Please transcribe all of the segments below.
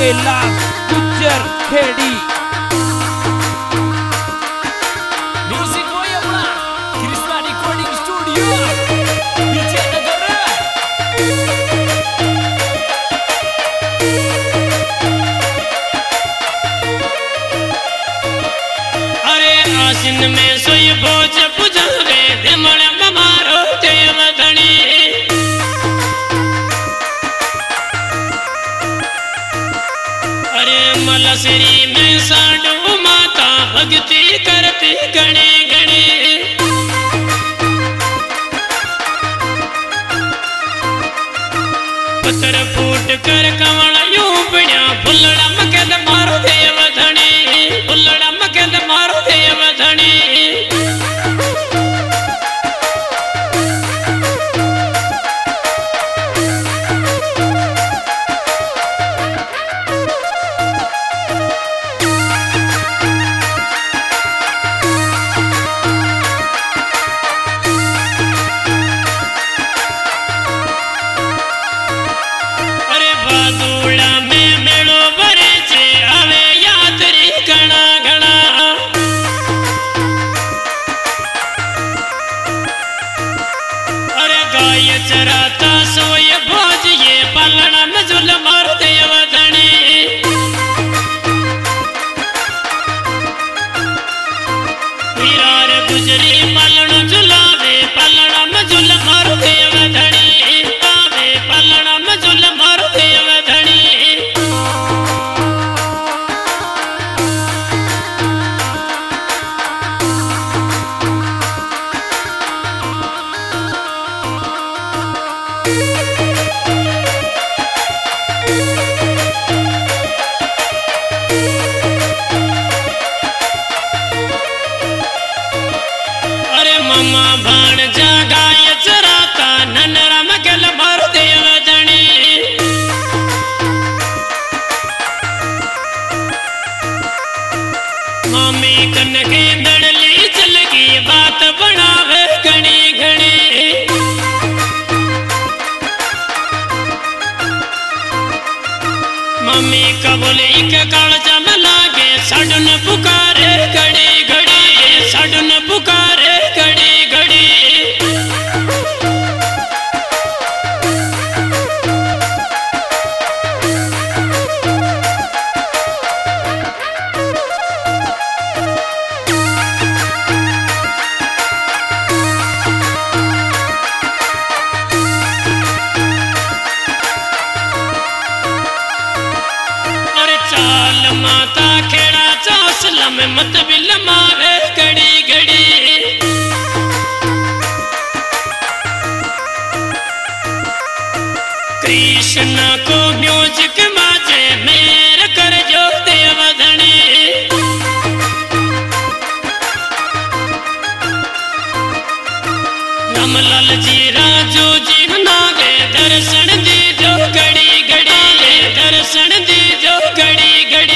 Kailash Gujjar Khedi. Music by अपना Krishna recording studio Vijayanagar. अरे आसिन में सोई भोज पुजावे धमण मारो देव धनी। अरे मलसरी में साडू माता भक्ति करती गणी गणी। पत्थर फूट कर कमल यूं बढ़िया फुलड़ा मकेद मारो देव धनी। फुलड़ा मकेद मारो देव धनी। चराता सोय भोज ये पालना में झुल मार देव धनी। हीरार गुजरी पालना झुलावे पालना में झुल मार देव धनी। आवे पालना में झुल मार देव धनी। ममा भाण जगाय चराता ननरा मगल मार देव धनी। मामी कन के दड़ली चल गई बात बनावे घनी घनी। मम्मी कबोले एक काल जम लागे सडन पुकारे घड़ी घड़ी। सडन पुकारे घड़ी घड़ी। अरे चाल माता खेड़ा चासला में मत बिल मारे घड़ी घड़ी। कृष्ण को म्यूजिक माजे मेर कर जो देव धनी। रामलाल जी राजू जी नावे दर्शन दी जो घड़ी घड़ी। दर्शन दी जो घड़ी घड़ी।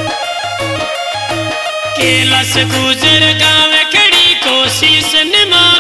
कैलाश गुजर गाँव खड़ी कोशिश निमा